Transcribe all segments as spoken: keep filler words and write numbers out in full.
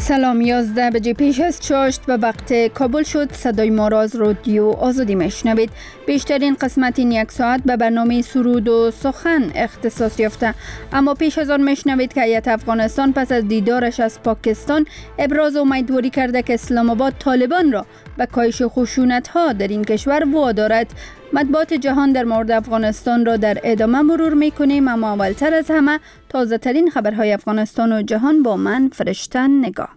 سلام. یازده بجه پیش از چاشت به وقت کابل شد. صدای ما را از رادیو آزادی میشنوید. بیشترین قسمت این یک ساعت به برنامه سرود و سخن اختصاص یافته، اما پیش از آن میشنوید که هیئت افغانستان پس از دیدارش از پاکستان ابراز امیدواری کرده که اسلام آباد طالبان را به کاهش خشونت ها در این کشور وادارد. مطبوعات جهان در مورد افغانستان را در ادامه مرور میکنیم، اما اولتر از همه تازه ترین خبرهای افغانستان و جهان با من فرشته نگاه.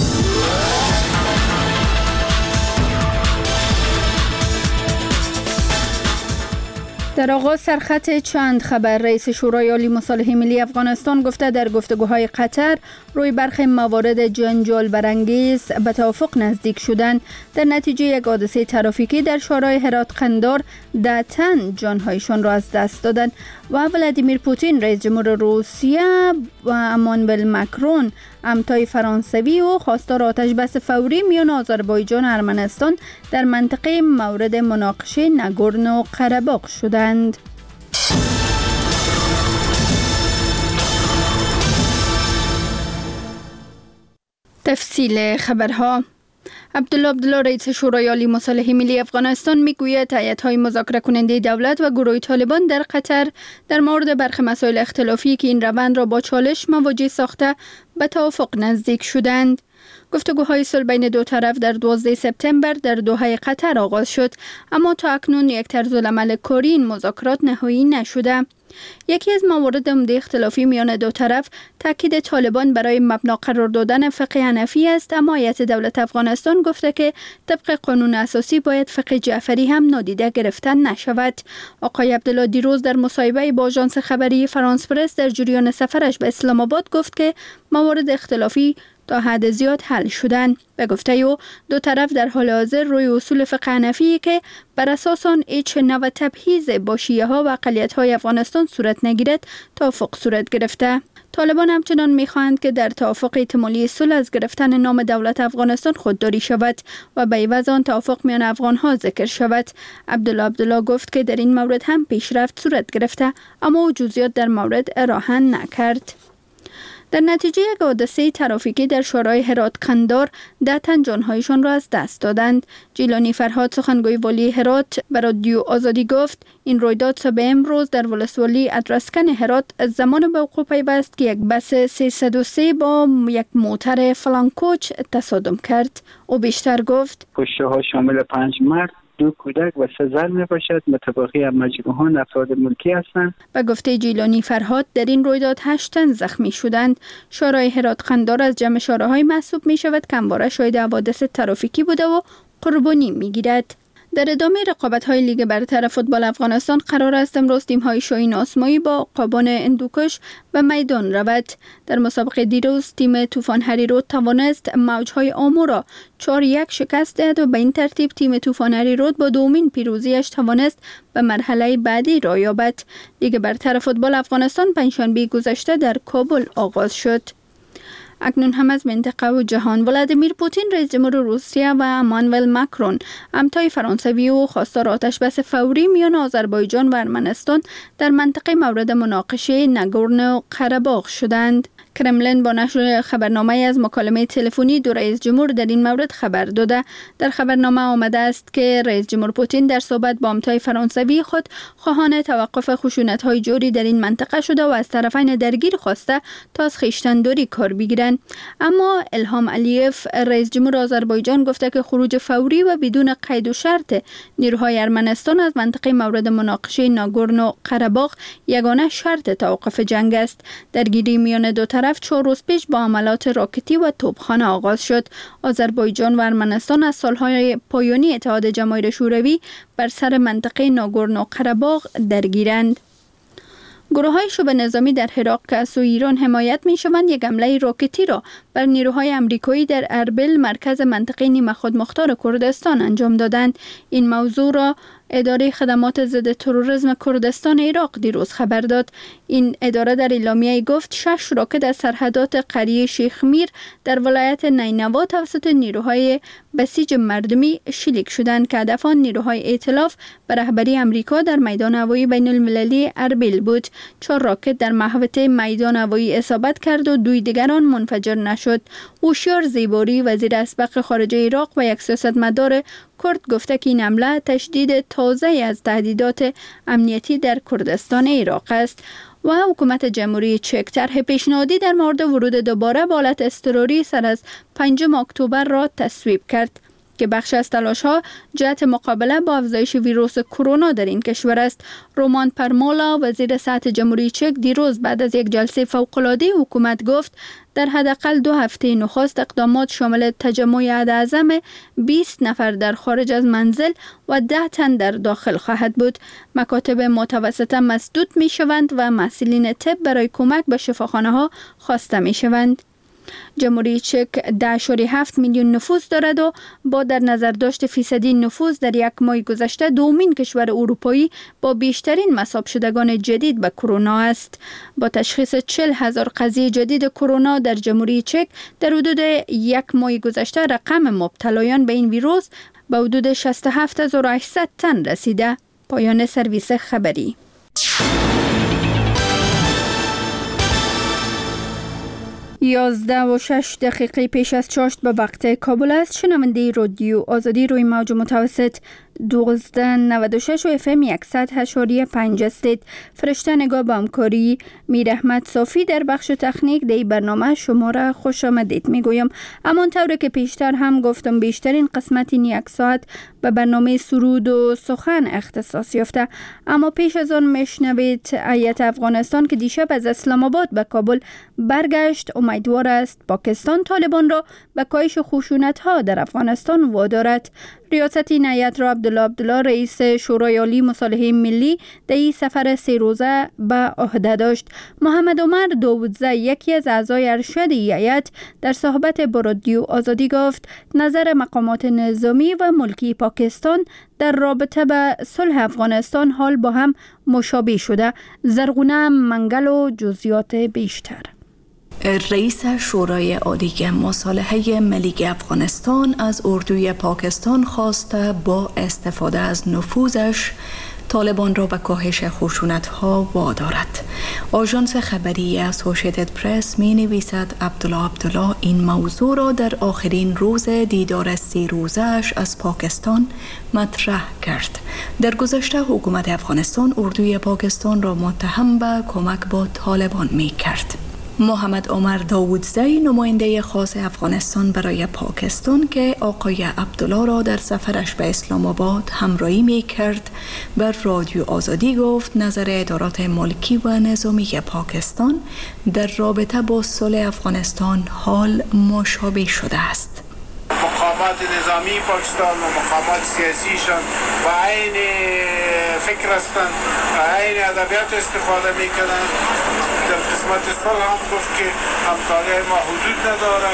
در آغاز سرخط چند خبر. رئیس شورای عالی مصالحه ملی افغانستان گفته در گفتگوهای قطر روی برخی موارد جنجال برانگیز به توافق نزدیک شدن. در نتیجه یک حادثه ترافیکی در شورای هرات قندار ده تن جانهایشان را از دست دادند و ولادیمیر پوتین رئیس جمهور روسیه و امانوئل مکرون همتای فرانسوی و خواستار آتش بس فوری میان آذربایجان و ارمنستان در منطقه مورد مناقشه ناگورنو قره‌باغ شدند. تفصیل خبرها. عبدالله عبدالله رئیس شورای عالی مصالحه ملی افغانستان میگوید هیئت‌های مذاکره کننده دولت و گروه طالبان در قطر در مورد برخی مسائل اختلافی که این روند را با چالش مواجه ساخته به توافق نزدیک شدند. گفتگوهای صلح بین دو طرف در دوازده سپتامبر در دوحه قطر آغاز شد، اما تا اکنون یک طرز العمل کاری این مذاکرات نهایی نشده. یکی از موارد عمده اختلافی میان دو طرف تاکید طالبان برای مبنا قرار دادن فقه حنفی است، اما هیئت دولت افغانستان گفته که طبق قانون اساسی باید فقه جعفری هم نادیده گرفته نشود. آقای عبدالله دیروز در مصاحبه با آژانس خبری فرانس پرس در جریان سفرش به اسلام آباد گفت که موارد اختلافی تا حد زیاد حل شدن. به گفته او دو طرف در حال حاضر روی اصول فقه حنفی که بر اساس آن هیچ نوع تبعیض با شیعه ها و اقلیت های افغانستان صورت نگیرد توافق صورت گرفته. طالبان همچنان می‌خواهند که در توافق احتمالی صلح از گرفتن نام دولت افغانستان خودداری شود و به عوض آن توافق میان افغان‌ها ذکر شود. عبدالله عبدالله گفت که در این مورد هم پیشرفت صورت گرفته، اما او جزئیات در مورد ارائه نکرد. در نتیجه یک حادثه ترافیکی در شورای هرات قندار ده تن جانهایشان را از دست دادند. جیلانی فرهاد سخنگوی والی هرات به رادیو آزادی گفت این رویداد صبح امروز در ولسوالی ادرسکن هرات از زمان به وقوع پیوست که یک بس سیصد و سه با یک موتر فلانکوچ تصادم کرد. او بیشتر گفت کشته ها شامل پنج مرد، دو کودک و سه زن می باشد. متبقی مجروحان افراد ملکی هستند. به گفته جیلانی فرهاد در این رویداد هشت تن زخمی شدند. شورای هرات قندار از جمع شورای محسوب می شود که همواره شاهد حوادث ترافیکی بوده و قربانی می گیرد. در ادامه رقابت‌های لیگ برتر فوتبال افغانستان قرار است امروز تیم‌های شاهین آسمایی با عقابان هندوکش به میدان رود. در مسابقه دیروز تیم طوفان هریرود توانست موج‌های آمو را چهار یک شکست دهد و به این ترتیب تیم طوفان هریرود با دومین پیروزیش توانست به مرحله بعدی را یابد. لیگ برتر فوتبال افغانستان پنجشنبه گذشته در کابل آغاز شد. اکنون هم از منطقه و جهان. ولادیمیر پوتین رئیس جمهور روسیه و امانوئل مکرون همتای فرانسوی و خواستار آتش بس فوری میان آذربایجان و ارمنستان در منطقه مورد مناقشه ناگورنو قره‌باغ شدند. کرملین با نشر خبرنامه از مکالمه تلفنی دو رئیس جمهور در این مورد خبر داده. در خبرنامه آمده است که رئیس جمهور پوتین در صحبت با همتای فرانسوی خود خواهان توقف خشونت‌های جوری در این منطقه شده و از طرفین درگیر خواسته تا از خویشتن‌داری کار بگیرند. اما الهام علیف رئیس جمهور آذربایجان گفته که خروج فوری و بدون قید و شرط نیروهای ارمنستان از منطقه مورد مناقشه ناگورنو قره‌باغ یگانه شرط توقف جنگ است. درگیری میان دو طرف چهار روز پیش با حملات راکتی و توپخانه آغاز شد. آذربایجان و ارمنستان از سالهای پایانی اتحاد جماهیر شوروی بر سر منطقه ناگورنو قره‌باغ درگیرند. گروه های شبه نظامی در عراق که از سوی ایران حمایت می شوند یک حمله راکتی را بر نیروهای امریکایی در اربیل مرکز منطقه نیمه خودمختار کردستان انجام دادند. این موضوع را اداره خدمات ضد تروریسم کردستان عراق دیروز خبر داد. این اداره در اعلامیه گفت شش راکت از سرحدات قریه شیخ میر در ولایت نینوا توسط نیروهای بسیج مردمی شلیک شدند که هدف آن نیروهای ائتلاف به رهبری امریکا در میدان هوایی بین المللی اربیل بود. چهار راکت در محوطه میدان هوایی اصابت کرد و دوی دیگران منفجر نشد. هوشیار زیباری وزیر اسبق خارجه عراق و یک سیاستمدار کرد گفته که این حمله تشدید تازه از تهدیدات امنیتی در کردستان عراق است. و حکومت جمهوری چک طرح پیشنهادی در مورد ورود دوباره به حالت اضطراری سر از پنجم اکتبر را تصویب کرد که بخش از تلاش‌ها جهت مقابله با افزایش ویروس کرونا در این کشور است. رومان پرمولا وزیر صحت جمهوری چک دیروز بعد از یک جلسه فوق‌العاده حکومت گفت در حداقل دو هفته نخست اقدامات شامل تجمع عدداعظم بیست نفر در خارج از منزل و ده تن در داخل خواهد بود. مکاتب متوسطه مسدود می شوند و مسئولین طب برای کمک به شفاخانه ها خواسته می شوند. جمهوری چک ده ممیز هفت میلیون نفوس دارد و با در نظر داشت فیصدی نفوس در یک ماه گذشته دومین کشور اروپایی با بیشترین مصاب شدگان جدید به کرونا است. با تشخیص چهل هزار قضیه جدید کرونا در جمهوری چک در حدود یک ماه گذشته رقم مبتلایان به این ویروس به حدود شصت و هفت هزار و هشتصد تن رسیده. پایان سرویس خبری. یازده و شش دقیقه پیش از چاشت به وقت کابل است. شنونده رادیو آزادی روی موج متوسط دوازده نود و شش و اف ام صد و هشت و پنج هستید. فرشته نگاه به همکاری میر احمد صافی در بخش تکنیک در برنامه شما را خوش آمدید میگویم. همانطور که پیشتر هم گفتم بیشترین قسمت این یک ساعت به برنامه سرود و سخن اختصاص یافته، اما پیش از آن میشنوید هیئت افغانستان که دیشب از اسلام آباد به کابل برگشت امیدوار است پاکستان طالبان را به کاهش خشونت ها در افغانستان وادارد. ریاست این هیئت را عبدالله عبدالله رئیس شورای عالی مصالحه ملی در این سفر سه روزه به عهده داشت. محمد عمر داودزی یکی از اعضای ارشد این هیئت در صحبت با رادیو آزادی گفت نظر مقامات نظامی و ملکی پاکستان در رابطه به صلح افغانستان حال با هم مشابه شده. زرغونه منگل و جزئیات بیشتر. رئیس شورای عالی مصالحه ملی افغانستان از اردوی پاکستان خواسته با استفاده از نفوذش طالبان را به کاهش خشونت‌ها وادارد. آژانس خبری اسوسییتد پرس می نویسد عبدالله عبدالله این موضوع را در آخرین روز دیدار سه روزه‌اش از پاکستان مطرح کرد. در گذشته حکومت افغانستان اردوی پاکستان را متهم به کمک با طالبان می کرد. محمد عمر داودزی نماینده خاص افغانستان برای پاکستان که آقای عبدالله را در سفرش به اسلام آباد همراهی می کرد بر رادیو آزادی گفت نظر ادارات ملکی و نظامی پاکستان در رابطه با صلح افغانستان حال مشابه شده است. مقامات نظامی پاکستان و مقامات سیاسیشان و عین فکر هستند و عین ادبیات استفاده میکنند. در قسمت صلح هم گفت که همکاری ما حدود نداره.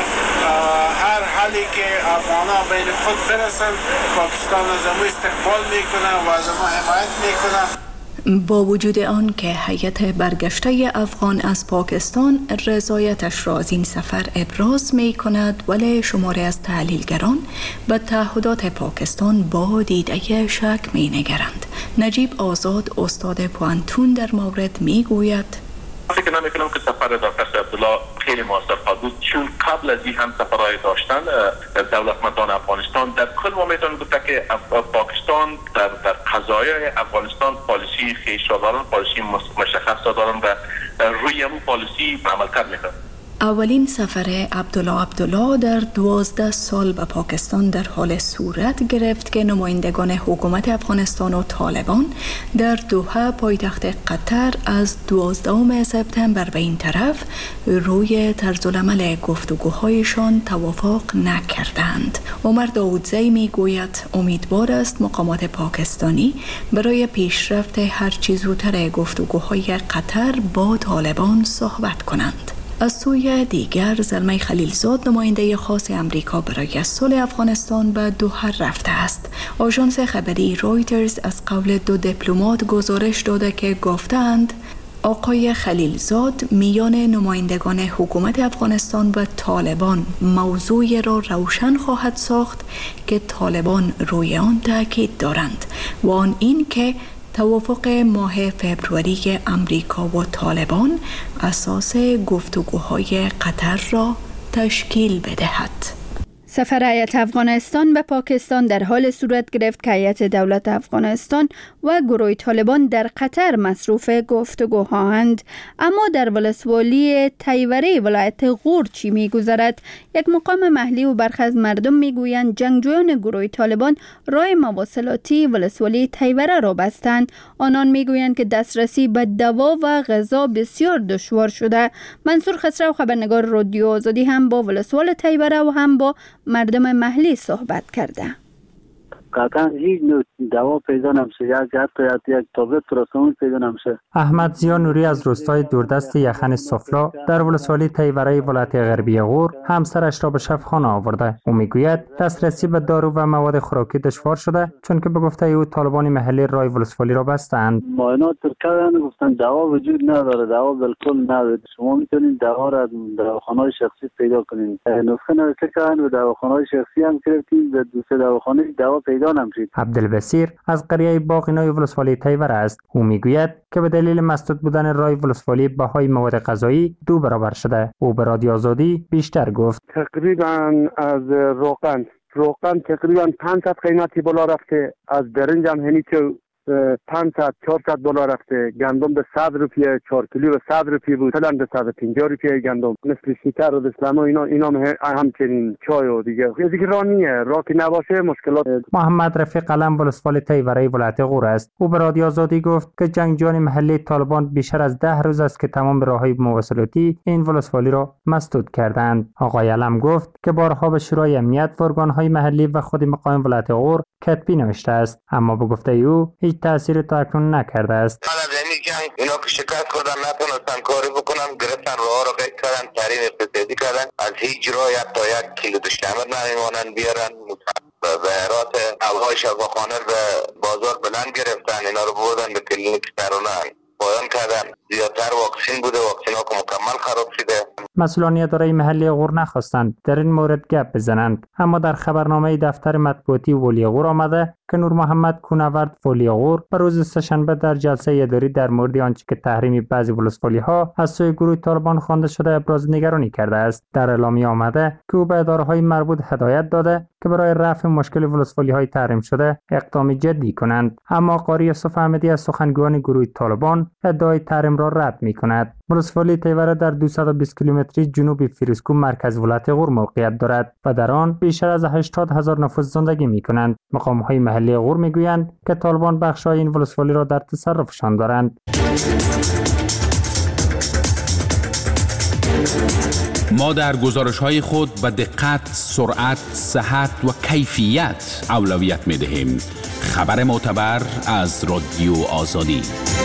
هر حالی که افغانان بین خود برسن پاکستان از ما استقبال میکنه و از ما حمایت میکنه. با وجود آن که هیئت برگشته افغان از پاکستان رضایتش را از این سفر ابراز می کند، ولی شماری از تحلیلگران به تعهدات پاکستان با دیده شک می نگرند. نجیب آزاد استاد پوانتون در مورد می گوید فکر نمی کنم که سفر دکتر عبدالله خیلی موثر بود، چون قبل از این هم سفرهای داشتن دولتمندان افغانستان در کل ما میتونم گفته که پاکستان در در قضایای افغانستان پالیسی خویش را دارن، پالیسی مشخص دارن و روی اون پالیسی عمل کرد میکنن. اولین سفر عبدالله عبدالله در دوازده سال به پاکستان در حال صورت گرفت که نمایندگان حکومت افغانستان و طالبان در دوحه پایتخت قطر از دوازدهم سپتامبر به این طرف روی طرزالعمل گفتگوهایشان توافق نکردند. عمر داودزی می گوید امیدوار است مقامات پاکستانی برای پیشرفت هرچی زودتر گفتگوهای قطر با طالبان صحبت کنند. از سوی دیگر زلمه خلیلزاد نماینده خاص امریکا برای صلح افغانستان به دوحه رفته است. آژانس خبری رویترز از قول دو دیپلمات گزارش داده که گفتند آقای خلیلزاد میان نمایندگان حکومت افغانستان و طالبان موضوعی را روشن خواهد ساخت که طالبان روی آن تاکید دارند و آن این که توافق ماه فبروری امریکا و طالبان اساس گفتگوهای قطر را تشکیل بدهد. سفر هیئت افغانستان به پاکستان در حال صورت گرفت که هیئت دولت افغانستان و گروه طالبان در قطر مصروف گفتگوهاند. اما در ولسوالی تیوره ولایت غور چی می‌گذرد؟ یک مقام محلی و برخی از مردم میگویند جنگجویان گروه طالبان راه مواصلاتی ولسوالی تیوره را بستند. آنان میگویند که دسترسی به دوا و غذا بسیار دشوار شده. منصور خسرو خبرنگار رادیو آزادی هم با ولسوال تیوره و هم با مردم محلی صحبت کرده. قطعا هیچ نوع دوا پیدا نمیشه، یک حتی یک تابلت پراسمون پیدا نمیشه. احمد زیا نوری از روستای دوردست یخن سفلا در ولسوالی تیوره ولایت غربی غور همسرش را به شفاخانه آورده. او میگوید دسترسی به دارو و مواد خوراکی دشوار شده چون که به گفته او طالبان محلی راه ولسوالی را بستند. معاینات کردن گفتن دوا وجود نداره، دوا بالکل نداره. شما میتونید دوا را دواخانه‌های شخصی پیدا کنید. نسخه نوشته کردن و دواخانه‌های شخصی هم گرفتیم، به دو سه دواخانه دوا پیدا نمیشه. عبدالبصیر از قریه باقینای ولسوالی تیوره است. او میگوید که به دلیل مسدود بودن راه ولسوالی بهای مواد غذایی دو برابر شده. او به رادیو آزادی بیشتر گفت. تقریبا از روغن روغن تقریبا پانصد قیمتی بالا رفته، از برنج هم هنی که پانصد چهارصد دلار رفته، گندم به صد روپیه، چهار کیلو به صد روپیه بود، مثلا به صد و پنجاه روپیه گندم، مثل شکر و اسلام و اینا اینا همچنین چای و دیگه دیگه رانیه راه که نباشه مشکلات. محمد رفیق قلم ولسوالی تیوره ولایت غور است. او به رادیو آزادی گفت که جنگجویان محلی طالبان بیشتر از ده روز است که تمام راههای مواصلاتی این ولسوالی را مسدود کردند. آقای علم گفت که بارها به شورای امنیت و ارگان‌های محلی و خود مقام ولایت غور کتبی نوشته است، اما به گفته او هیچ تأثیری تا اکنون نکرده است. اینا که شکایت کردن نتونستن کاری بکنن، گرفتن راه را قید کردن، تحریم اقتصادی کردن، از هیچ راه تا یک کیلو دوشنبر نمیمانن بیارن. به هرات اولهای شفاخانه به بازار بلند گرفتن، اینا رو بردن به کلینیک ترونن پایان کردن. زیادتر واکسین بوده، واکسین ها که مکمل خراب شده. مسئولان اداره محلی غور نخواستند در این مورد گپ بزنند، اما در خبرنامه دفتر مطبوعاتی ولی غور آمده که نور محمد کونورد ولی غور به روز سه‌شنبه در جلسه اداری در مورد آنچه که تحریم بعضی ولسوالی ها از سوی گروه طالبان خوانده شده ابراز نگرانی کرده است. در اعلامیه آمده که او به اداره های مربوط هدایت داده که برای رفع مشکل ولسوالی های تحریم شده اقدام جدی کنند، اما قاری یوسف احمدی از سخنگوان گروه طالبان ادعای تحریم را رد می‌کند. ولسوالی تیوره در دویست و بیست کیلومتری جنوب فیروزکوه مرکز ولایت غور موقعیت دارد و در آن بیشتر از هشتاد هزار نفر زندگی می‌کنند. مقام‌های محلی غور می‌گویند که طالبان بخش‌های این ولسوالی را در تصرفشان دارند. ما در گزارش‌های خود به دقت، سرعت، صحت و کیفیت اولویت می‌دهیم. خبر معتبر از رادیو آزادی.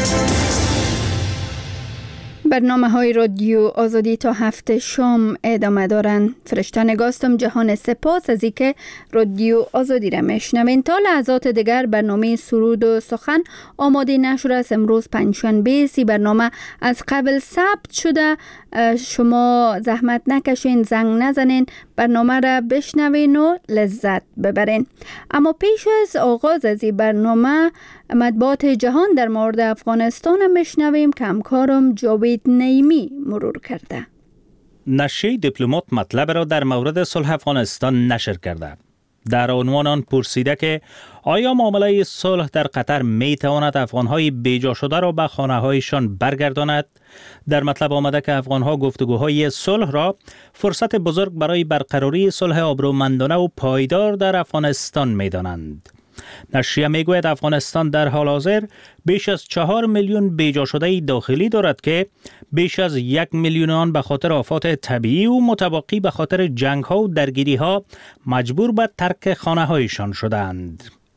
برنامه های رادیو آزادی تا هفته شام ادامه دارند. فرشته نگاستم جهان سپاس از اینکه رادیو آزادی را میشنوین. تا لحظات دیگر برنامه سرود و سخن آماده نشده است. امروز پنجشنبه سی برنامه از قبل ثبت شده. شما زحمت نکشین، زنگ نزنین، برنامه را بشنوین و لذت ببرین. اما پیش از آغاز از این برنامه مطبوعات جهان در مورد افغانستان میشنویم که همکارم جاوید نعیمی مرور کرده. نشریه دیپلمات مطلب را در مورد صلح افغانستان نشر کرده. در عنوان آن پرسیده که آیا معامله صلح در قطر می تواند افغانهای بیجا شده را به خانه‌هایشان برگرداند؟ در مطلب آمده که افغانها گفتگوهای صلح را فرصت بزرگ برای برقراری صلح آبرومندانه و پایدار در افغانستان می دانند. نشریه میگوید افغانستان در حال حاضر بیش از چهار میلیون بیجا شده داخلی دارد که بیش از یک میلیون آن به خاطر آفات طبیعی و متباقی به خاطر جنگ ها و درگیری ها مجبور به ترک خانه هایشان شدند.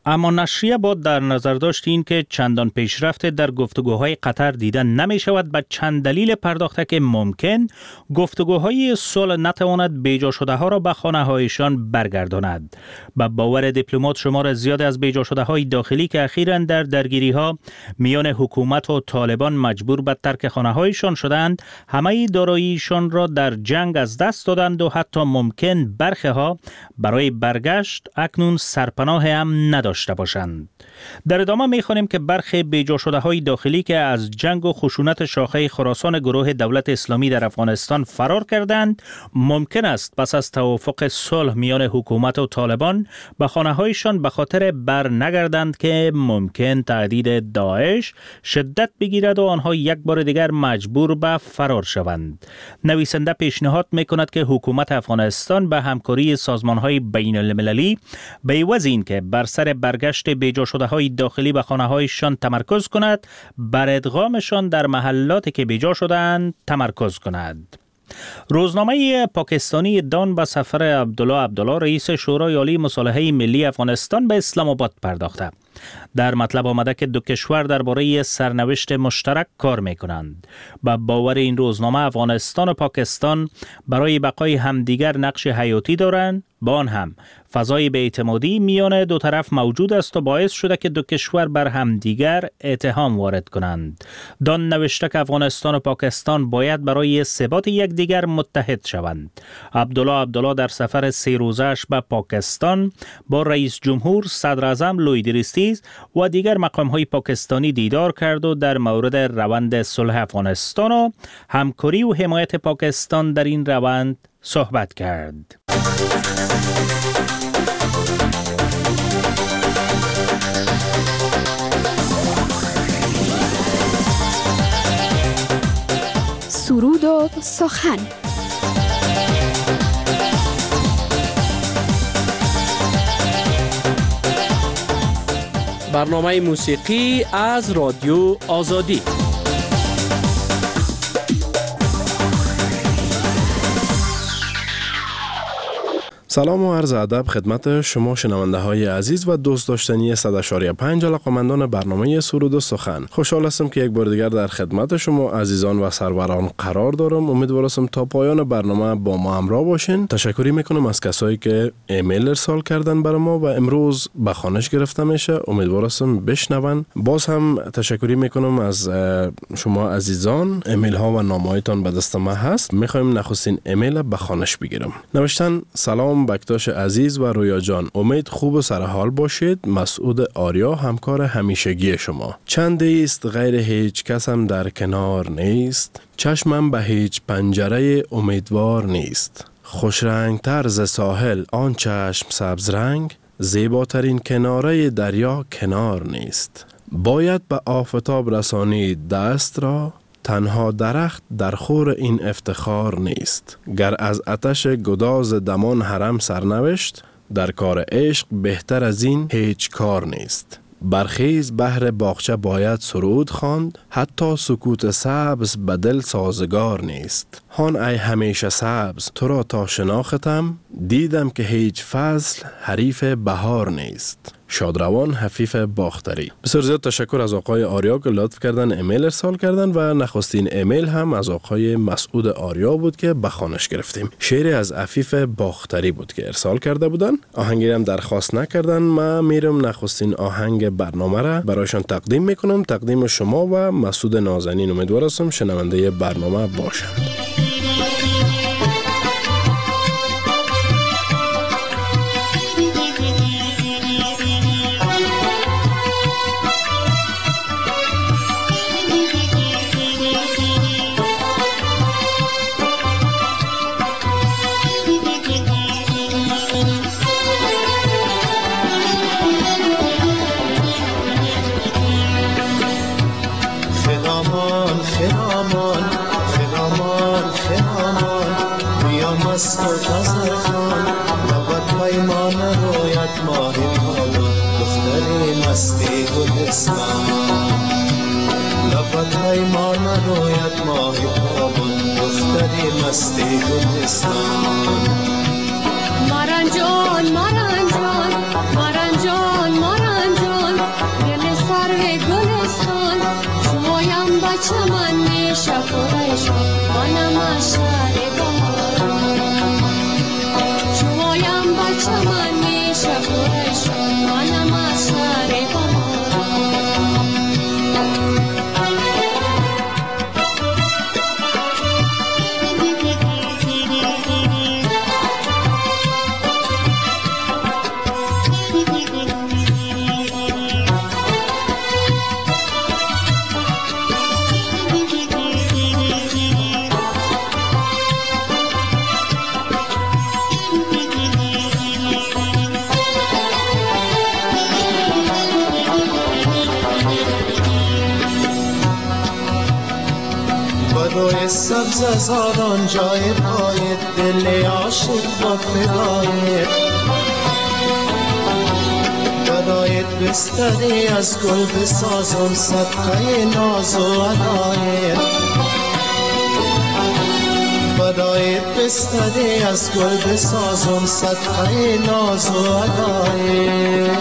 اما نشریه باید در نظر داشت این که چندان پیشرفت در گفتگوهای قطر دیده نمی شود به چند دلیل پرداخته که ممکن گفتگوهای صلح نتواند بیجا شده ها را به خانه هایشان برگرداند. به باور دیپلمات شمار زیاد از بیجا شده های داخلی که اخیراً در درگیری ها میان حکومت و طالبان مجبور به ترک خانه هایشان شدند، همه داراییشان را در جنگ از دست دادند و حتی ممکن برخی ها برای برگشت اکنون سرپناه هم نداشته باشند. در ادامه می‌خوانیم که برخی بیجا شده های داخلی که از جنگ و خشونت شاخه خراسان گروه دولت اسلامی در افغانستان فرار کردند، ممکن است پس از توافق صلح میان حکومت و طالبان به خانه‌هایشان به خاطر بر نگردند که ممکن تهدید داعش شدت بگیرد و آنها یک بار دیگر مجبور به فرار شوند. نویسنده پیشنهاد می‌کند که حکومت افغانستان به همکاری سازمان‌های بین‌المللی به عوض اینکه بر سر برگشت بیجا شده های داخلی به خانه هایشان تمرکز کند، بر ادغامشان در محلاتی که بیجا شدند تمرکز کند. روزنامه پاکستانی دان به سفر عبدالله عبدالله رئیس شورای عالی مصالحه ملی افغانستان به اسلام آباد پرداخته. در مطلب آمده که دو کشور درباره سرنوشت مشترک کار می‌کنند. با باور این روزنامه افغانستان و پاکستان برای بقای همدیگر نقش حیاتی دارند، با آن هم فضای بی‌اعتمادی میان دو طرف موجود است و باعث شده که دو کشور بر همدیگر اتهام وارد کنند. دان نوشته که افغانستان و پاکستان باید برای ثبات یکدیگر متحد شوند. عبدالله عبدالله در سفر سه روزه‌اش به پاکستان با رئیس جمهور، صدر اعظم لوی دریستیز و دیگر مقام‌های پاکستانی دیدار کرد و در مورد روند صلح افغانستان و همکاری و حمایت پاکستان در این روند صحبت کرد. سرود و سخن. برنامه موسیقی از رادیو آزادی. سلام و عرض ادب خدمت شما شنونده های عزیز و دوست داشتنی صد و پنج علاقه‌مندان برنامه سرود و سخن. خوشحال هستم که یک بار دیگر در خدمت شما عزیزان و سروران قرار دارم. امیدوارم تا پایان برنامه با ما همراه باشین. تشکری میکنم از کسایی که ایمیل ارسال کردن برای ما و امروز به خوانش گرفته میشه. امیدوارم بشنون. باز هم تشکری میکنم از شما عزیزان. ایمیل ها و نامه‌هایتان به دست ما هست. میخوایم نخستین ایمیل به خوانش بگیرم. نوشتن: سلام بکتاش عزیز و رویا جان، امید خوب و سرحال باشید. مسعود آریا، همکار همیشگی شما. چندی است غیر هیچ کسم در کنار نیست، چشمم به هیچ پنجره امیدوار نیست. خوش رنگ تر ز ساحل آن چشم سبز رنگ، زیباترین کناره دریا کنار نیست. باید به آفتاب رسانید دست را، تنها درخت در خور این افتخار نیست. گر از آتش گداز دمان حرم سرنوشت، در کار عشق بهتر از این هیچ کار نیست. برخیز بهر باغچه باید سرود خواند، حتی سکوت سبز به دل سازگار نیست. هان ای همیشه سبز، تو را تا شناختم، دیدم که هیچ فصل حریف بهار نیست. شادروان حفیف باختری. بسیار زیاد تشکر از آقای آریا که لطف کردن ایمیل ارسال کردن و نخستین ایمیل هم از آقای مسعود آریا بود که به خوانش گرفتیم. شعری از عفیف باختری بود که ارسال کرده بودن. آهنگی هم درخواست نکردن. ما میرم نخستین آهنگ برنامه را برایشان تقدیم میکنم. تقدیم شما و مسعود نازنین. امیدوارم شنونده برنامه باشند. مست و تازه خان لبت پیمان رویت ماهی پاون دختری مستی گلستان. لبت پیمان رویت ماهی پاون دختری مستی گلستان. ماران جان ماران جان ماران جان ماران چمن میشه پرش منم از شهر بهاران چوایم با چمن میشه پرش منم از شهر بهاران روی سبز زادان جای پای دل عاشق با فدایت بدایت بستدی از گل بسازم صدقه ناز و عدایت بدایت بستدی از گل بسازم صدقه ناز و عدایت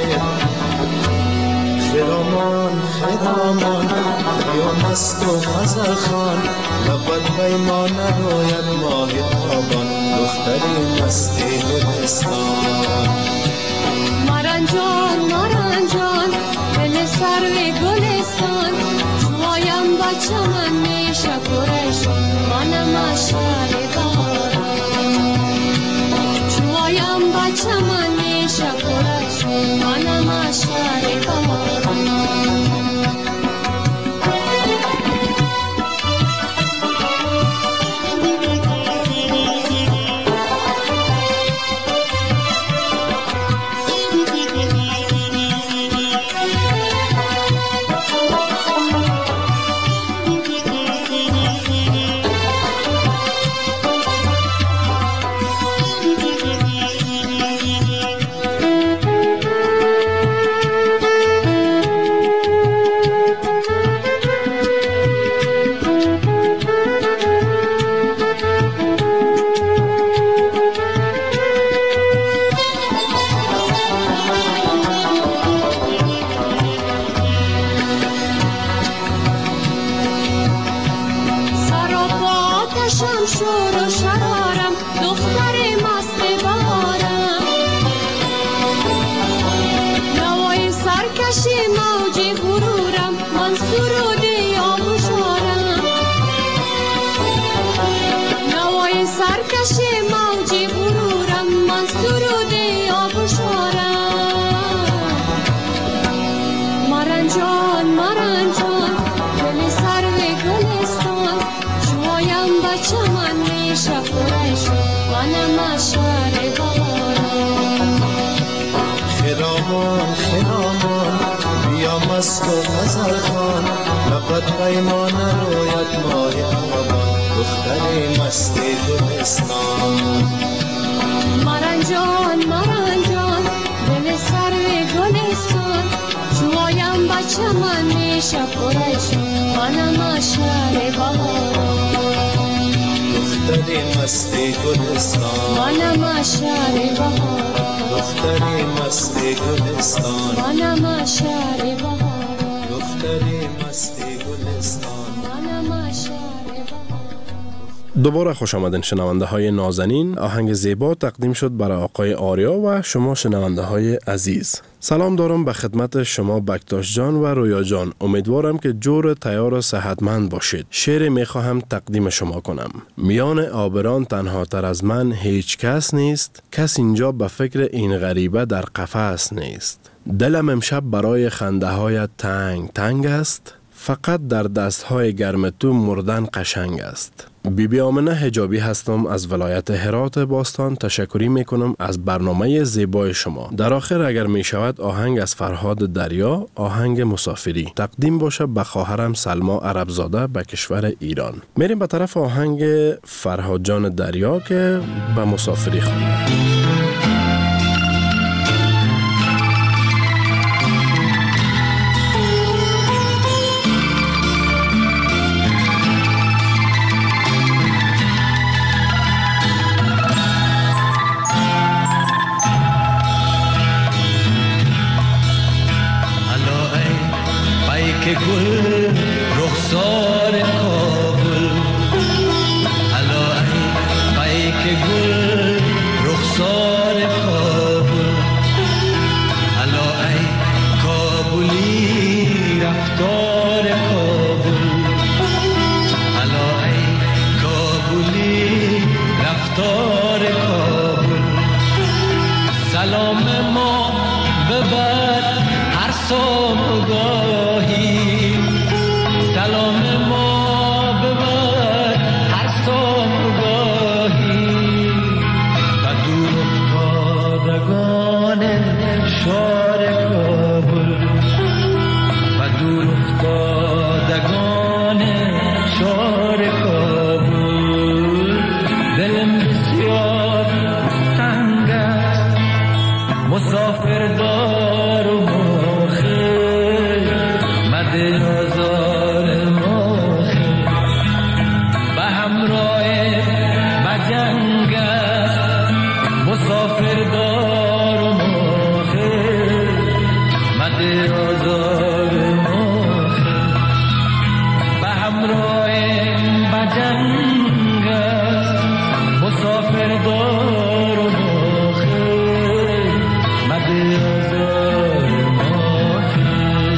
خرامان خرامان یا مست و غزل خان لبت پیمان روید ماه تابان دختری مستی گلستان مرنجان مرنجان دل سروی گلستان چوایم با چمن میشه پرش منم از شهر بهاران چوایم با چمن میشه پرش منم از شهر بهاران خرامان خرامان بیا مست و غزل خان لبت پیمان روید ماه تابان دختری مستی گلستان مرنجان مرنجان دل سروی گلستان چوایم با چمن میشه پرش منم از شهر بهاران دختری مستی گلستان منم از شهر بهاران دختری مستی گلستان منم از شهر بهاران دختری مستی گلستان منم از شهر دوباره خوش آمدین شنونده های نازنین. آهنگ زیبا تقدیم شد برای آقای آریا و شما شنونده های عزیز. سلام دارم به خدمت شما بکتاش جان و رویا جان. امیدوارم که جور تیار و صحتمند باشید. شعر می خواهم تقدیم شما کنم. میان آبران تنها تر از من هیچ کس نیست، کس اینجا به فکر این غریبه در قفس نیست. دلم امشب برای خنده هایت تنگ تنگ است، فقط در دستهای گرم تو مردن قشنگ است. بی بی آمنه حجابی هستم از ولایت هرات باستان. تشکری میکنم از برنامه زیبای شما. در آخر اگر می شود آهنگ از فرهاد دریا، آهنگ مسافری تقدیم باشه به خواهرم سلما عربزاده به کشور ایران. میریم به طرف آهنگ فرهاد جان دریا که به مسافری خوانده. که گل رخسار جنگ است مسافر دارم آخر مده آزار آخر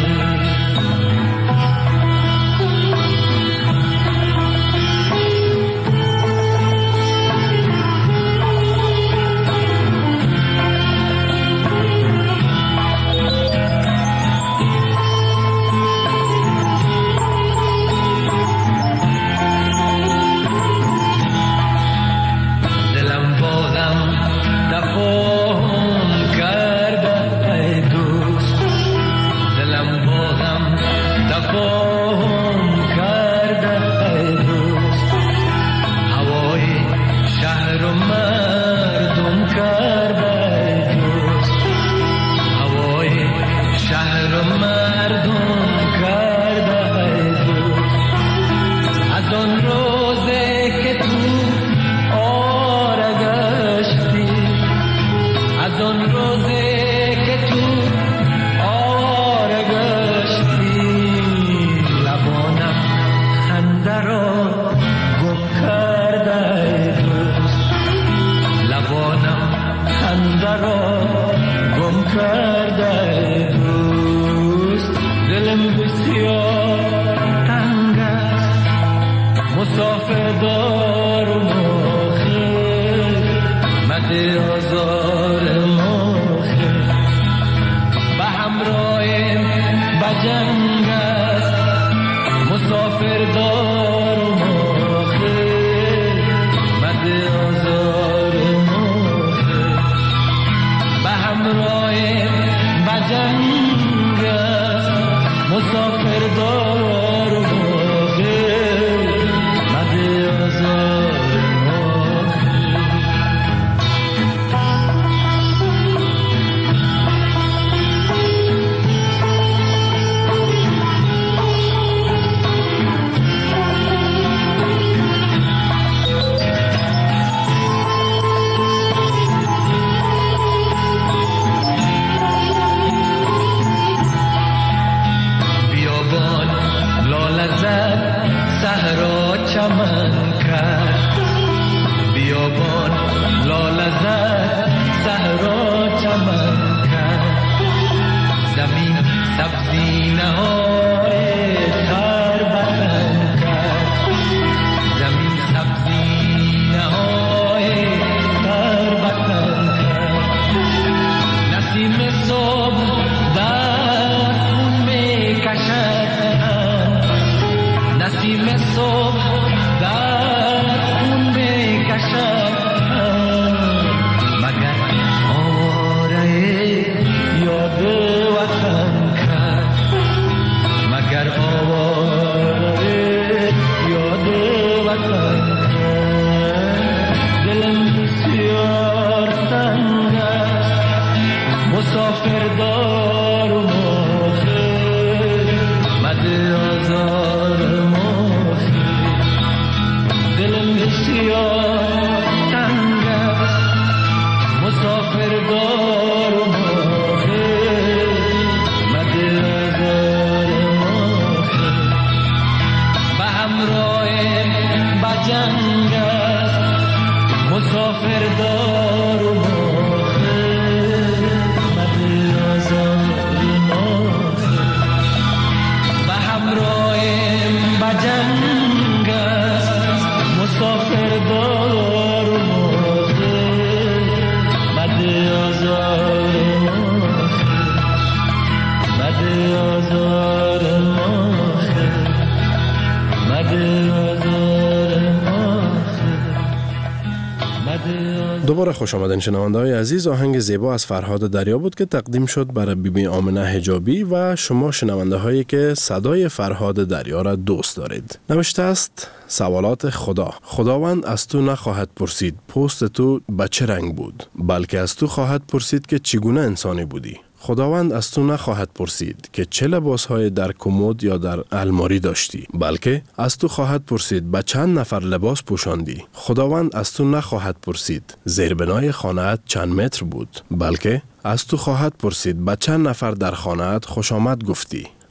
دوباره خوش آمدین شنونده های عزیز. آهنگ زیبا از فرهاد دریا بود که تقدیم شد برای بی بی آمنه حجابی و شما شنونده هایی که صدای فرهاد دریا را دوست دارید. نوشته است سوالات خدا. خداوند از تو نخواهد پرسید پوست تو به چه رنگ بود، بلکه از تو خواهد پرسید که چگونه انسانی بودی. خداوند از تو نخواهد پرسید که چه لباسهای در کمد یا در الماری داشتی، بلکه از تو خواهد پرسید به چند نفر لباس پوشاندی. خداوند از تو نخواهد پرسید زیربنای خانه‌ات چند متر بود، بلکه از تو خواهد پرسید به چند نفر در خانه‌ات خوش آمد گفتی.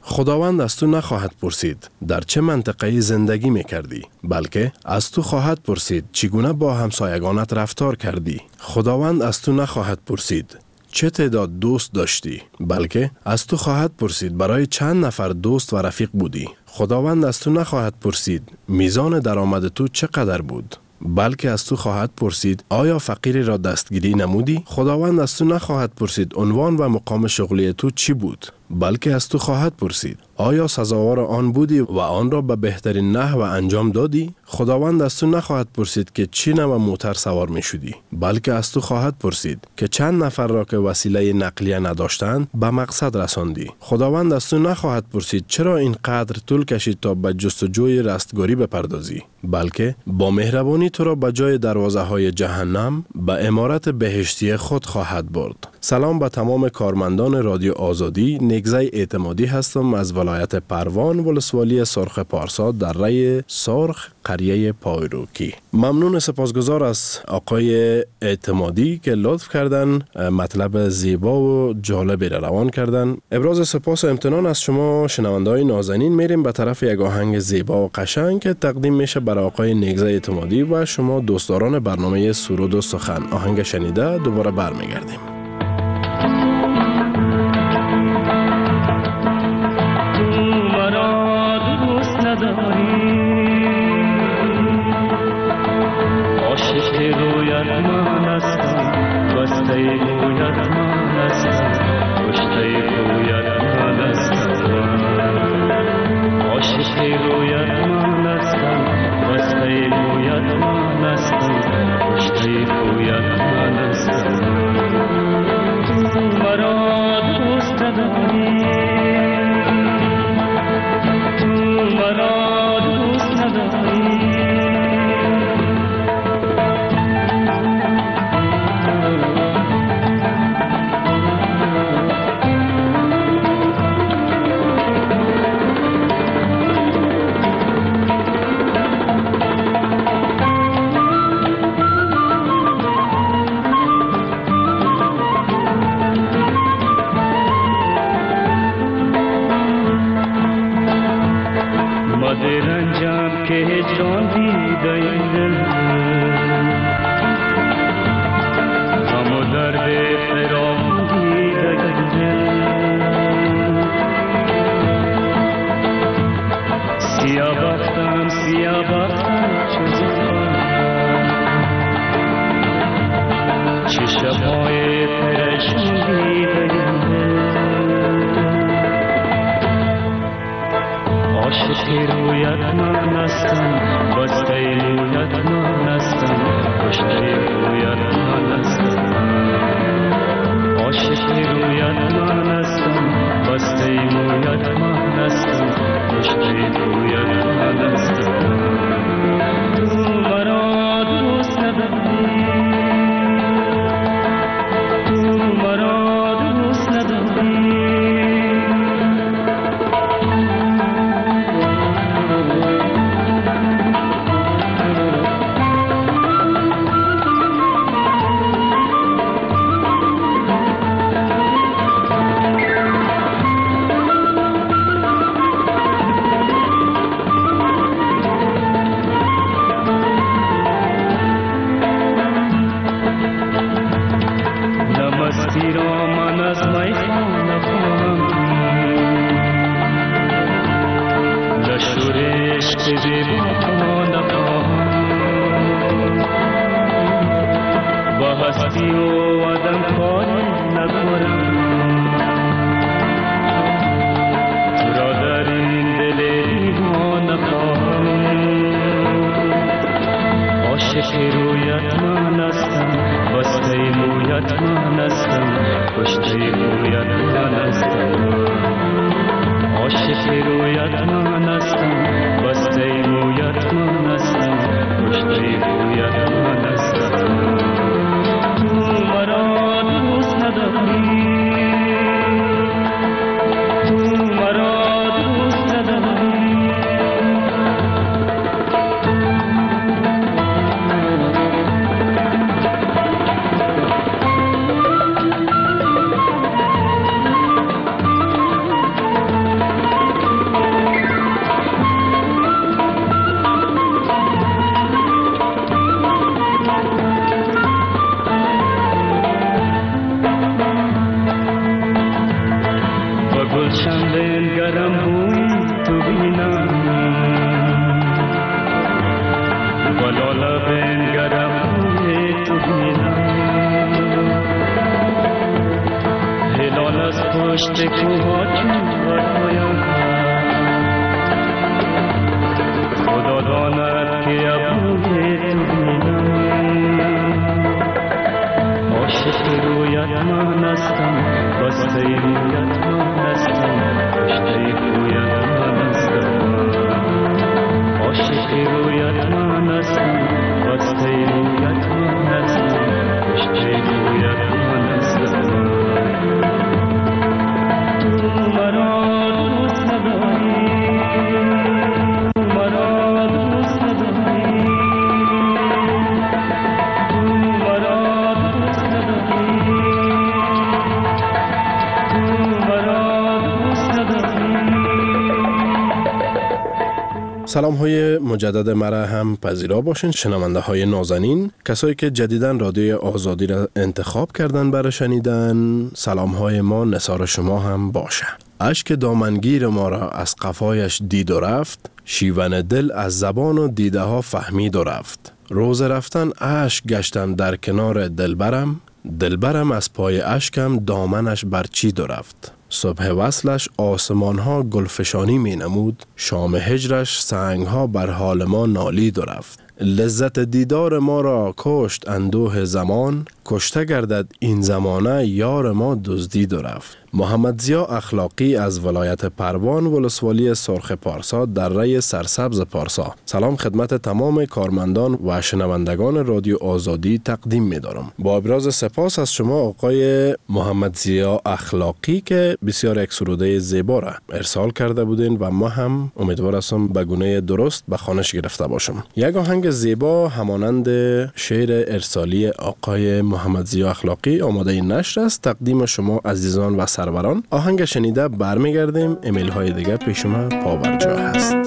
خداوند از تو نخواهد پرسید در چه منطقه زندگی میکردی، بلکه از تو خواهد پرسید چگونه با همسایگانت رفتار کردی. خداوند از تو نخواهد پرسید چه تعداد دوست داشتی، بلکه از تو خواهد پرسید برای چند نفر دوست و رفیق بودی. خداوند از تو نخواهد پرسید میزان درآمد تو چقدر بود، بلکه از تو خواهد پرسید آیا فقیری را دستگیری نمودی؟ خداوند از تو نخواهد پرسید عنوان و مقام شغلی تو چی بود، بلکه از تو خواهد پرسید آیا سزاوار آن بودی و آن را به بهترین نحو انجام دادی؟ خداوند از تو نخواهد پرسید که چی نوع موتر سوار می شدی، بلکه از تو خواهد پرسید که چند نفر را که وسیله نقلیه نداشتند به مقصد رساندی. خداوند از تو نخواهد پرسید چرا اینقدر طول کشید تا به جستجوی رستگاری بپردازی، بلکه با مهربانی تو را به جای دروازه های جهنم به عمارت بهشتی خود خواهد برد. سلام به تمام کارمندان رادیو آزادی. نگزه اعتمادی هستم از ولایت پروان، ولسوالی سرخ پارسا در ری سرخ، قریه پایروکی. ممنون، سپاسگزار از آقای اعتمادی که لطف کردن مطلب زیبا و جالبی را روان کردن. ابراز سپاس و امتنان از شما شنونده‌های نازنین. میریم به طرف یک آهنگ زیبا و قشنگ که تقدیم میشه برای آقای نگزه اعتمادی و شما دوستداران برنامه سرود و سخن. آهنگ شنیده دوباره برمیگردیم. سلام های مجدد مرا هم پذیرا باشین شنونده های نازنین، کسایی که جدیداً رادیو آزادی را انتخاب کردن برای شنیدن. سلام های ما نثار شما هم باشه. اشک دامنگیر ما را از قفایش دید و رفت، شیون دل از زبان و دیده ها فهمید و رفت. روز رفتن اشک گشتم در کنار دلبرم، دلبرم از پای اشکم دامنش برچید و رفت. صبح وصلش آسمان ها گلفشانی می نمود، شام هجرش سنگ ها بر حال ما نالید و رفت. لذت دیدار ما را کشت اندوه زمان، کشته گردد این زمانه یار ما دزدید و رفت. محمد ضیا اخلاقی از ولایت پروان ولسوالی سرخ پارسا در ری سرسبز پارسا. سلام خدمت تمام کارمندان و شنوندگان رادیو آزادی تقدیم می دارم. با ابراز سپاس از شما آقای محمد ضیا اخلاقی که بسیار یک سروده زیبا را ارسال کرده بودین و ما هم امیدوار هستم به گونه درست به خوانش گرفته باشم. یک آهنگ زیبا همانند شعر ارسالی آقای محمد ضیا اخلاقی آماده نشر است. تقدیم شما عزیزان و سروران. آهنگ شنیده برمیگردیم. ایمیل های دیگه پیش ما پابرجا هست.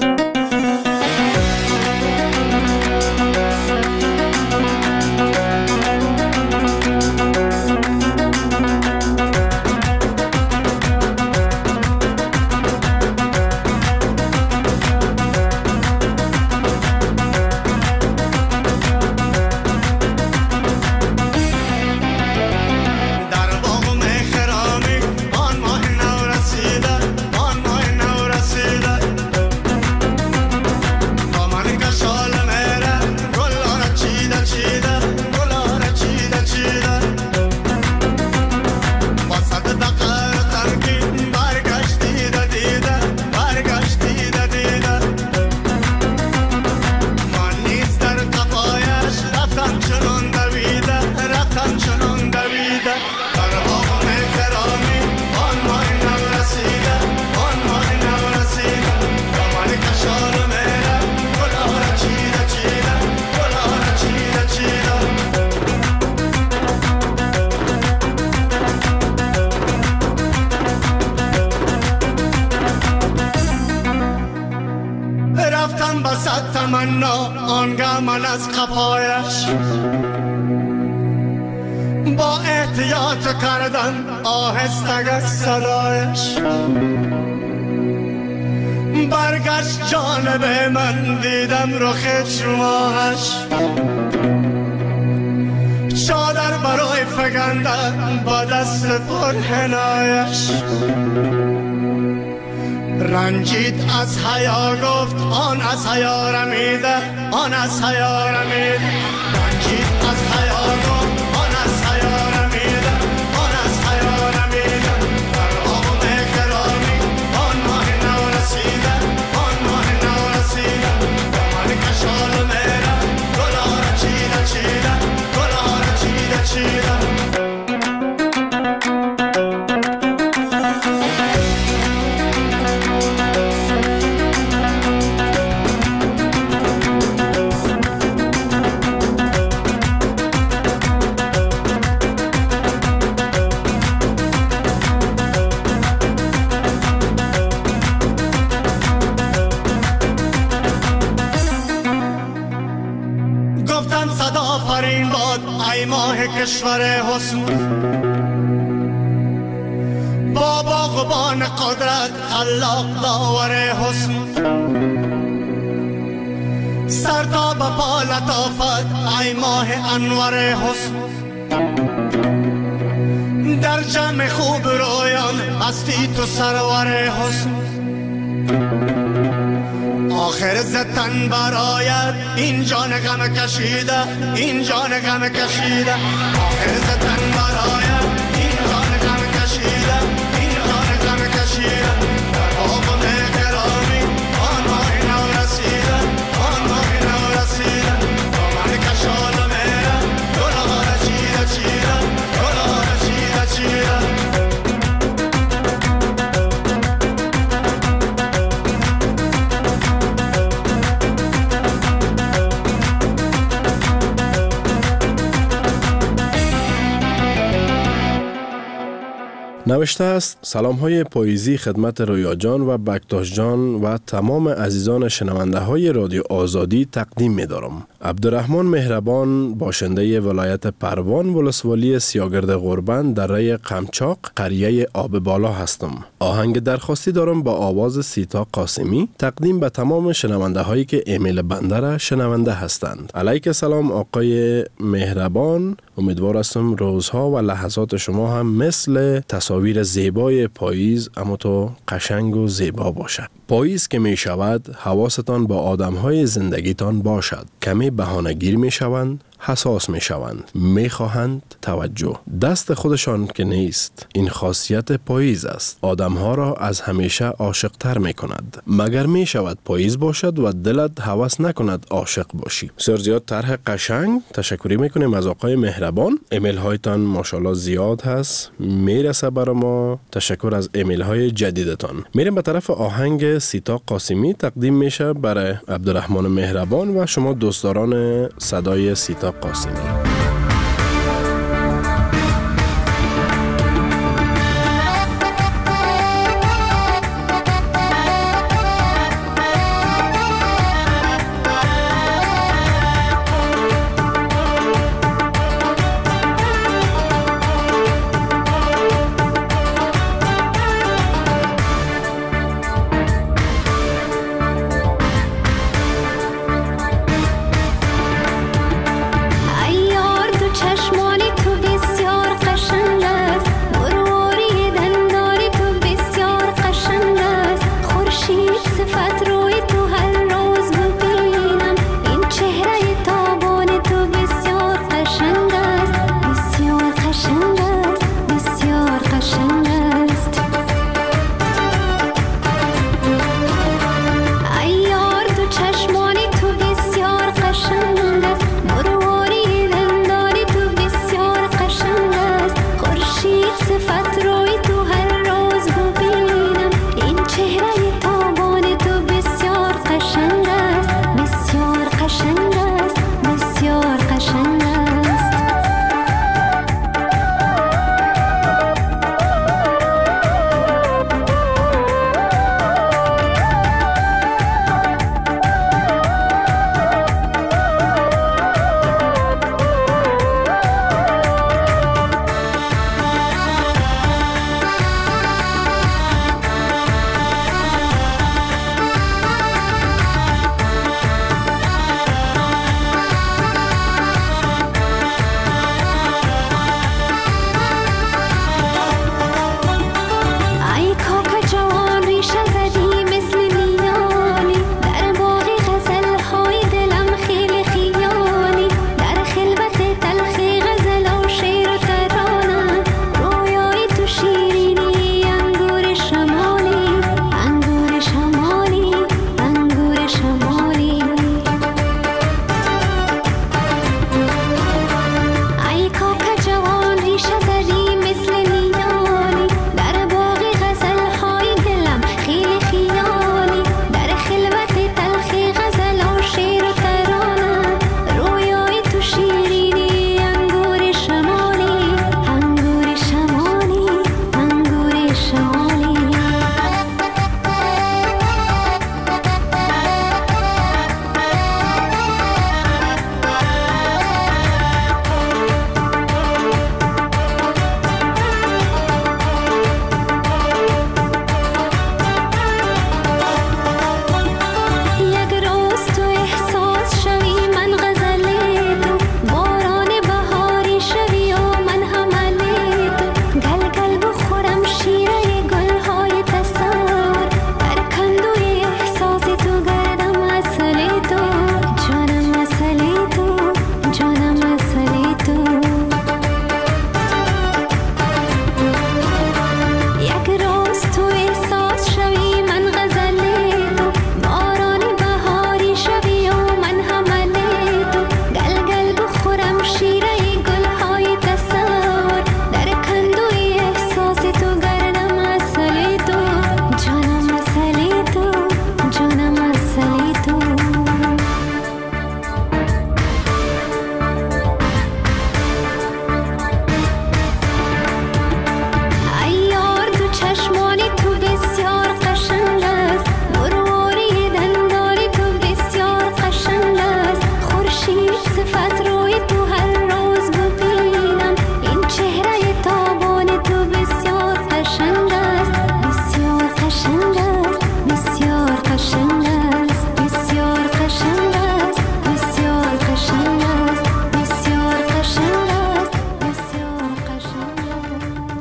من از قفایش با احتیاط کردن آهستگک صدایش برگشت جانب من دیدم رخ چماهش چادر برای فگندن با دست پر حنایش رنجید از حیا گفت آن از حیا رمیده آن از حیا رمیده رنجید از حیا گفت آن از حیا رمیده آن از حیا رمیده در آن اکرامی آن ماه نو رسیده آن ماه نو رسیده من کشال میره گلار چیده چیده گلار چیده چیده کشور حسن با باغبان قدرت خلاق داور حسن سرتا به پا لطافت ای ماه انور حسن در جمع خوب رویان هستی تو سرور حسن آخر زتن برایت این جان غم کشیده این جان غم کشیده آخر زتن برایت این جان غم کشیده این جان غم کشیده در باغ مهربانی آن ماه نو رسیده آن ماه نو رسیده با من کشال میره گلها چیده چیده گلها چیده چیده نوشته است: سلام های پاییزی خدمت رویا جان و بکتاش جان و تمام عزیزان شنونده های رادیو آزادی تقدیم می دارم. عبدالرحمن مهربان، باشنده ولایت پروان، ولسوالی سیاگرد غربند در ری قمچاق، قریه آب بالا هستم. آهنگ درخواستی دارم با آواز سیتا قاسمی تقدیم به تمام شنونده هایی که ایمیل بنده را شنونده هستند. علیک سلام آقای مهربان، امیدوار هستم روزها و لحظات شما هم مثل تصاویر زیبای پاییز اما تو قشنگ و زیبا باشد. پاییز که می شود حواستان با آدم های زندگیتان باشد. کمی بهانه‌گیر می شوند، حساس می شوند، می خواهند توجه. دست خودشان که نیست. این خاصیت پاییز است. آدم ها را از همیشه عاشق تر می کند. مگر می شود پاییز باشد و دلت هوس نکند عاشق باشی. بسیار زیاد طرح قشنگ. تشکری می کنیم از آقای مهربان. ایمیل هایتان ماشاءالله زیاد هست، می رسه برای ما. تشکر از ایمیل های جدیدتان. میریم به طرف آهنگ سیتا قاسمی تقدیم میشه برای عبدالرحمن مهربان و شما دوستداران صدای سیتا قاسمی. أيام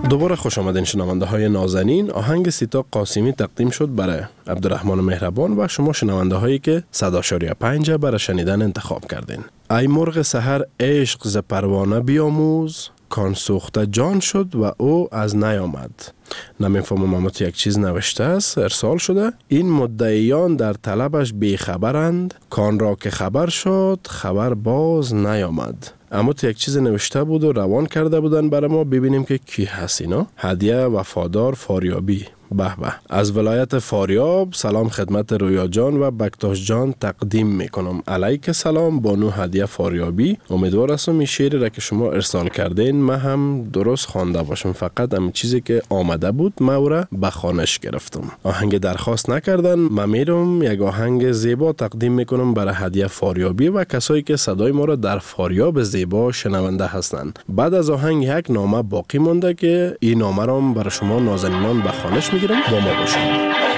دوباره خوش آمدین شنونده های نازنین. آهنگ سیتا قاسمی تقدیم شد برای عبدالرحمن مهربان و شما شنونده هایی که صد و شش پنج برای شنیدن انتخاب کردین. ای مرغ سحر عشق ز پروانه بیاموز، کان سوخته جان شد و او از نیامد. نمیفهمم اما یک چیز نوشته است، ارسال شده. این مدعیان در طلبش بیخبرند، کان را که خبر شد خبر باز نیامد. اما تو یک چیز نوشته بود و روان کرده بودن برای ما، ببینیم که کی هست اینا. هدیه وفادار فاریابی. به به. از ولایت فاریاب سلام خدمت رویا جان و بکتاش جان تقدیم میکنم. علیک سلام بانو هدیه فاریابی. امیدوار هستم این شعری را که شما ارسال کردین من هم درست خوانده باشم، فقط همین چیزی که آمده بود من او را به خوانش گرفتم. آهنگ درخواست نکردن. من میرم یک آهنگ زیبا تقدیم میکنم برای هدیه فاریابی و کسایی که صدای ما را در فاریاب زیبا شنونده هستند. بعد از آهنگ یک نامه باقی مونده که این نامه را برای شما نازنینان به خوانش میگیرم. با ما باشید.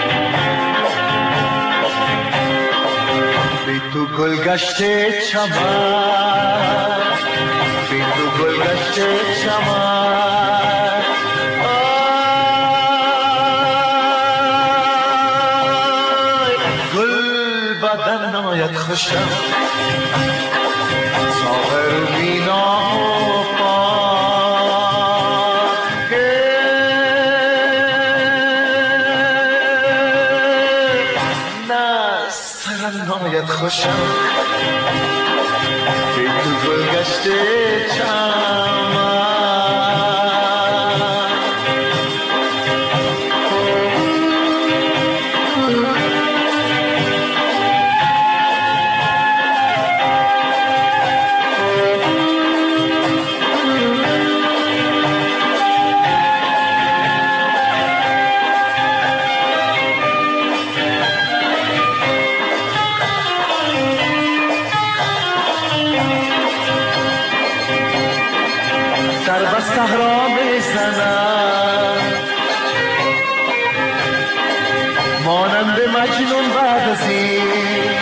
بی تو گل گشته چمن، بی تو گل گشته چمن، آی گل بدن ناید خوشم، ساغر و بینا و پاک ناید خوشم، بی تو گل گشته چمن. سر به صحرا میزنم مانند مجنون بعد از این،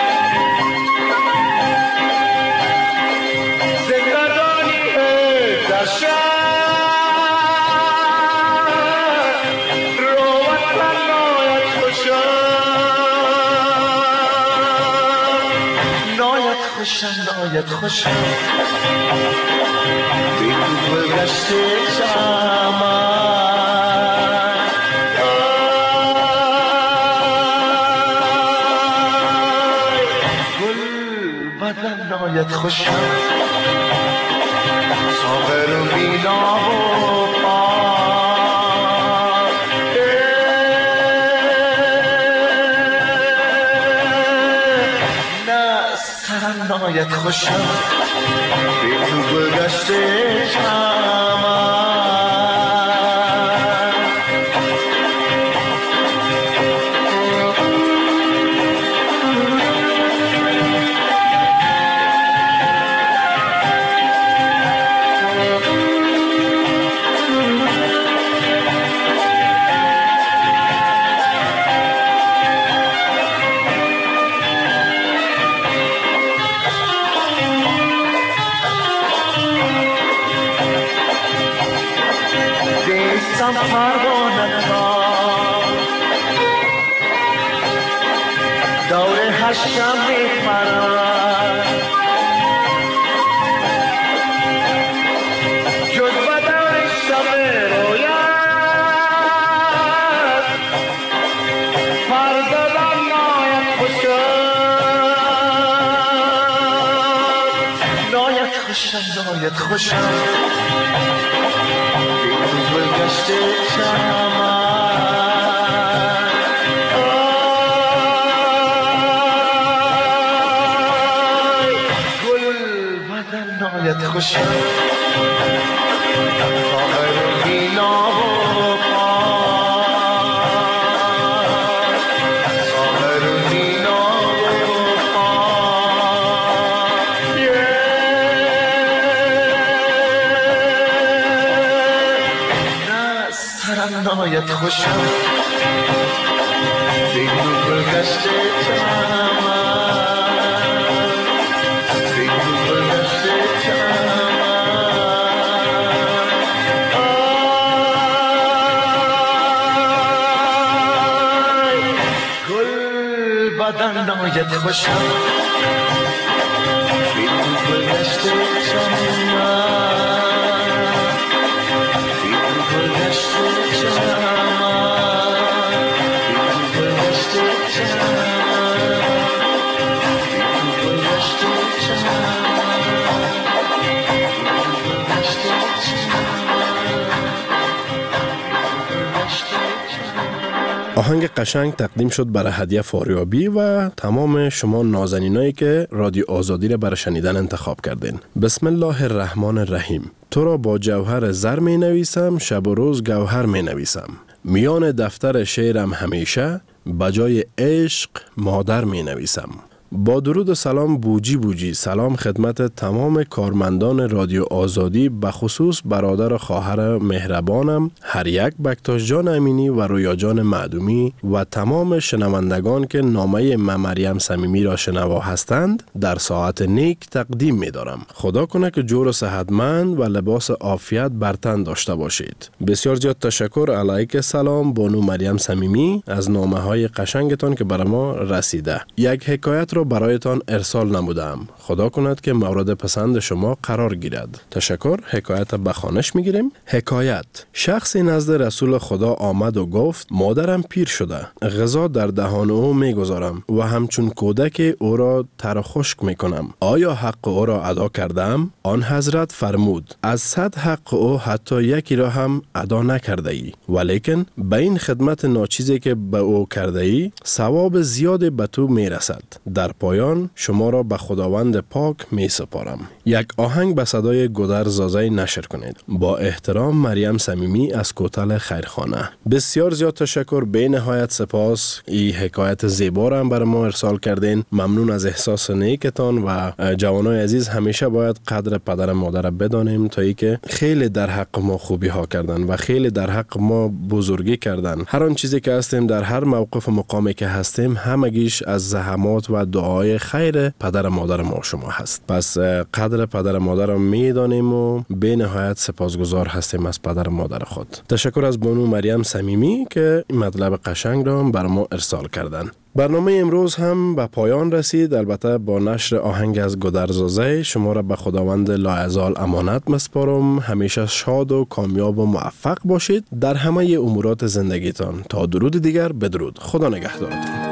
زندگانی در شهر روت من ناید خوشم، ناید خوشم ناید خوشم، بی تو گل گشته چمن، گل بدن ناید خوشم، ساغر و بینا و پاک نه سرم ناید خوشم، بی تو گل گشته چمن. دیستم پروانه تا دور هشتم میپرد، جز به دور شب رویت پردادم ناید خوشم، ناید خوشم ناید خوشم، گل گشته چمن، آی گل بدن ناید خوشم، ساغر و بینا و پاک، ساغر و بینا و پاک، سرم ناید خوشم، بی تو گل گشته چمن، بی تو گل گشته چمن، آی نایده باشم بیرون گلشته چمن بیرون گلشته چمن بیرون گلشته چمن بیرون گلشته چمن آهنگ قشنگ تقدیم شد برای هدیه فاریابی و تمام شما نازنینایی که رادیو آزادی را برای شنیدن انتخاب کردین. بسم الله الرحمن الرحیم. تو را با جوهر زر می نویسم، شب و روز گوهر می نویسم. میان دفتر شعرم همیشه بجای عشق مادر می نویسم. با درود و سلام بوجی بوجی، سلام خدمت تمام کارمندان رادیو آزادی، به خصوص برادر و خواهر مهربانم هر یک، بکتاش جان امینی و رویا جان معدومی و تمام شنوندگان که نامه من مریم صمیمی را شنوا هستند در ساعت نیک تقدیم می دارم. خدا کنه که جور و صحتمند و لباس عافیت بر تن داشته باشید. بسیار زیاد تشکر. علیک سلام بانو مریم صمیمی از نامه های قشنگتان که برای ما رسیده. یک حکایت رو برایتان ارسال نمودم. خدا کند که مورد پسند شما قرار گیرد. تشکر. حکایت به خوانش میگیریم. حکایت: شخصی نزد رسول خدا آمد و گفت مادرم پیر شده، غذا در دهان او میگذارم و همچون کودک او را تر و خشک میکنم. آیا حق او را ادا کردم؟ آن حضرت فرمود از صد حق او حتی یکی را هم ادا نکرده ای، ولیکن به این خدمت ناچیزی که به او کرده ای ثواب زیاد به تو میرسد. در پایان شما را به خداوند پاک می سپارم. یک آهنگ به صدای گودر زازی نشر کنید. با احترام مریم صمیمی از کوتل خیرخانه. بسیار زیاد تشکر. به نهایت سپاس. این حکایت زیبا را هم برای ما ارسال کردین. ممنون از احساس نیکتان و جوانای عزیز. همیشه باید قدر پدر مادر بدانیم تا ای که خیلی در حق ما خوبی ها کردن و خیلی در حق ما بزرگی کردن. هر آن چیزی که هستیم در هر موقف مقامی که هستیم همگیش از زحمات و دعای خیر پدر مادر ما شما هست. پس قدر پدر مادر را میدانیم و به نهایت سپاسگزار هستیم از پدر مادر خود. تشکر از بانو مریم صمیمی که این مطلب قشنگ را بر ما ارسال کردن. برنامه امروز هم به پایان رسید. البته با نشر آهنگ از گودرزازه شما را به خداوند لاازال امانت مسپارم. همیشه شاد و کامیاب و موفق باشید در همه امورات زندگیتان. تا درود دیگر بدرود. خدا نگهدارتان.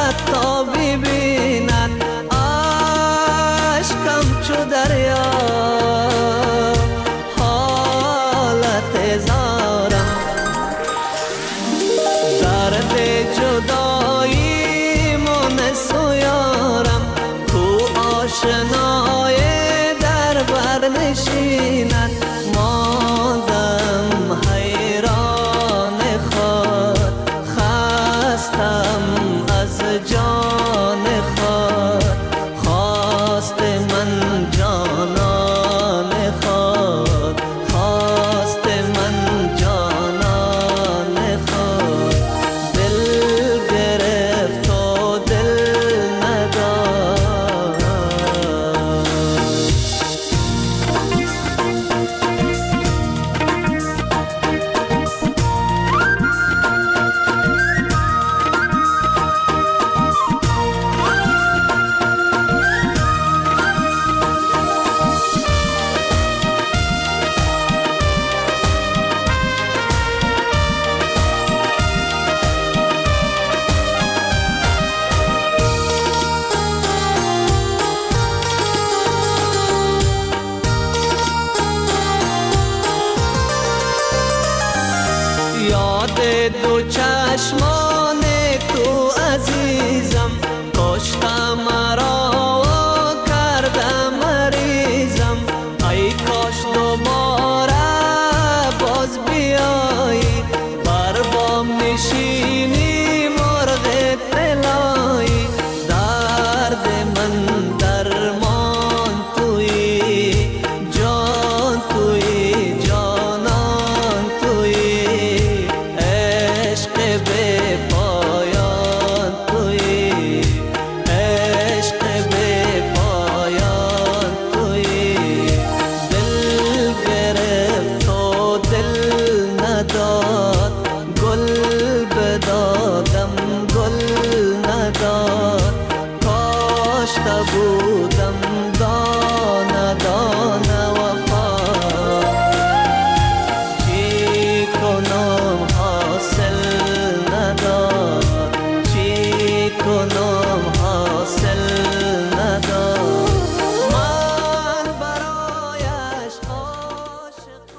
تا ببیند عشقم چو دریا دو چشمان